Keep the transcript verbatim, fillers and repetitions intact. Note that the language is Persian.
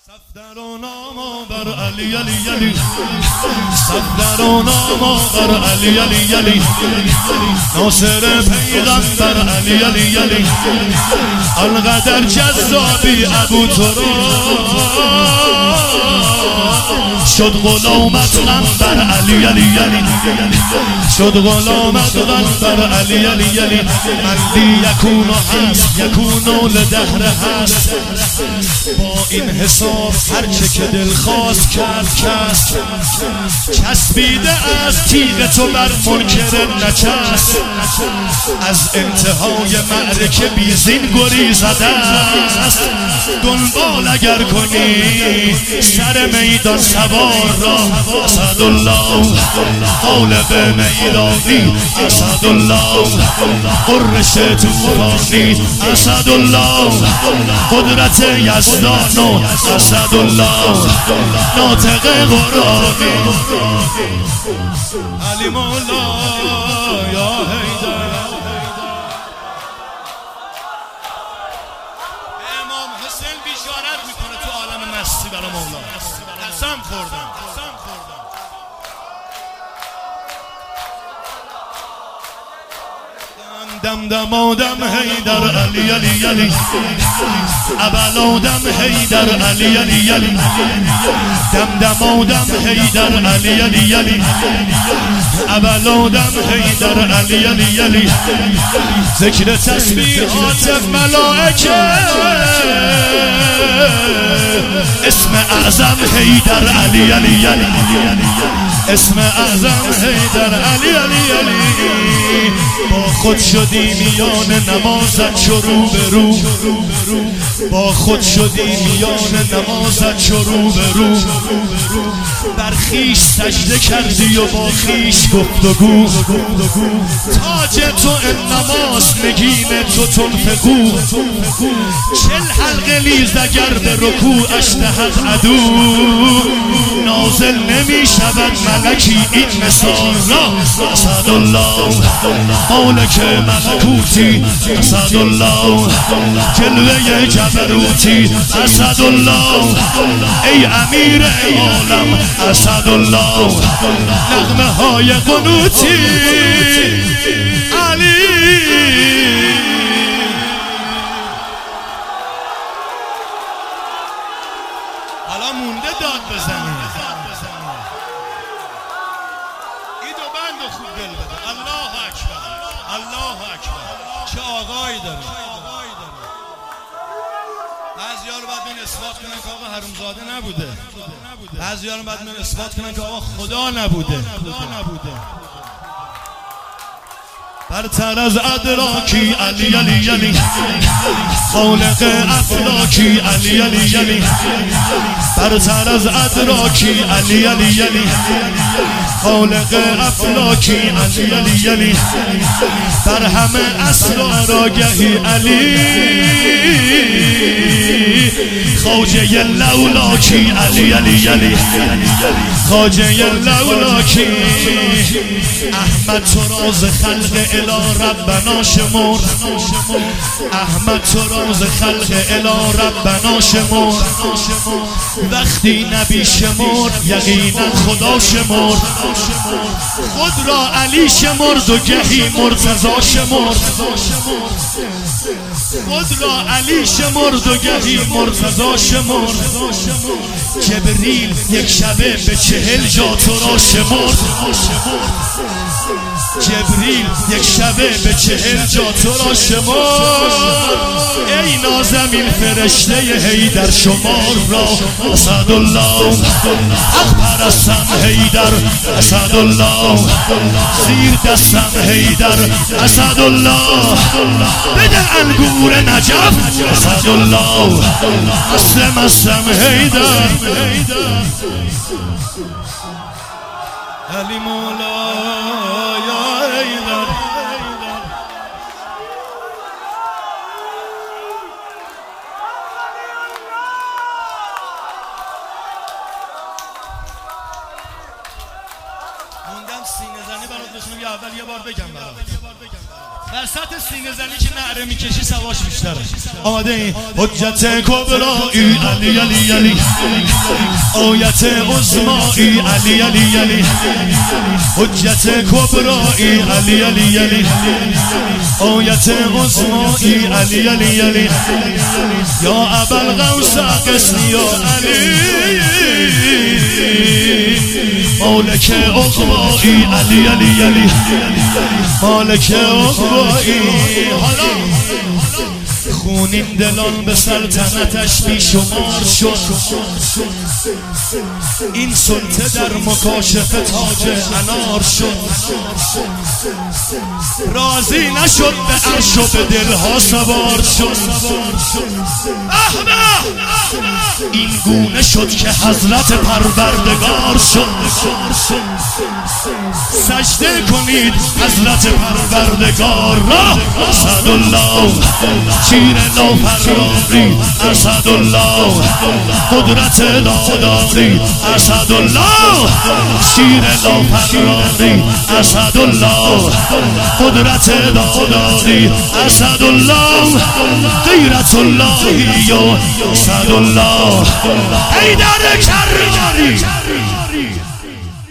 صفدر و نام بر علی علی علی صفدر و نام بر علی علی علی ناصر پیغمبر علی علی علی انقدر جذابی ابو تراب شد غلامت غنبر علی علی علی شد غلامت غنبر علی علی علی مندی یکون هست یکون لدهر هست با این حساب هرچه که دل خواست کرد کس چسبیده از تیغ تو بر منکر نچست از انتهای معرکه بیزین گری زده است دنبال اگر کنی سر میدان سوار را اسدالله غالب میدانی اسدالله قرش توفانی اسدالله قدرت یزدان اسدالله ناطق قرآنی علی مولا یا حیدر امام حسین بیشارت میکنه تو عالم مستی برای مولا قسم خوردم دم دم آدم حیدر علی علی علی اول آدم حیدر علی علی علی دم دم آدم حیدر علی علی علی اول آدم حیدر علی علی علی ذکر تسبیحات ملائکه اسم اعظم حیدر علی علی علی اسم اعظم حیدر علی علی علی با خود شدی میان نمازت شروع به رو با خود شدی میان نمازت شروع به رو بر خیش سجده کردی و با خیش گفتگو تاج تو این نماز نگین تو تنفقو چل حلقه لیز اگر به رکوعش دهد عدو نازل نمی شود ملکی این مثال را اسدالله مالک ملکوتی اسدالله جلوه جبروتی اسدالله ای امیر عالم اسدالله نغمه های قنوتی علی حالا مونده داد بزنی ایدو بند و خوب دل بده الله اکبر الله اکبر چه آقایی داره بعضی ها رو باید من اثبات کنن که آقا حرومزاده نبوده بعضی ها رو باید من اثبات کنن که آقا خدا نبوده برتر از ادراکی علی علی علی خالق افلاکی علی علی علی برتر از ادراکی علی علی علی خالق افلاکی علی علی علی بر همه اسرار آگهی علی خواجه لولاکی علی علی علی خواجه لولاکی احمد تو راز خلق الی ربنا شمرد احمد تو راز خلق الی ربنا شمرد وقتی نبی شمرد یقینا خدا شمرد خود را علی شمرد و گهی مرتضی شمرد خود را علی شمرد و گهی مرتضی شمرد جبریل یک شبه به چهل جا تو را شمرد جبریل یک شبه به چهل جا تو را شمرد ای نازمین فرشته حیدر شمار را اسدالله حق پرستم حیدر اسدالله زیر دستم حیدر اسدالله بده انگور نجف اسدالله مستم مستم حیدر علی مولا یا حیدر موندم سینه زنی برات بشنم یا اول یه بار بگم برات وسط سینه زنی که نعره میکشی سواش بیشتره. آماده این حجت کبرایی علی علی علی، آیت عظمایی علی علی علی، حجت کبرایی علی علی علی، آیت عظمایی علی علی علی، یا ابوالغوث قسمی یا علی، مالک عقبایی علی علی علی، مالک عقبایی. حالا خونین دلان به سلطنتش بیشمار شد، این سلطه در مکاشفه تاج انار شد، راضی نشد به عرش و به دلها سوار شد. این گونه شد که حضرت پروردگار شد. سجده کنید حضرت پروردگار را. اسدالله شیر لافراری، اسدالله قدرت لاداری، اسدالله شیر لافراری، اسدالله قدرت لاداری، اسدالله غیرت اللهی، اسدالله حیدر کراری.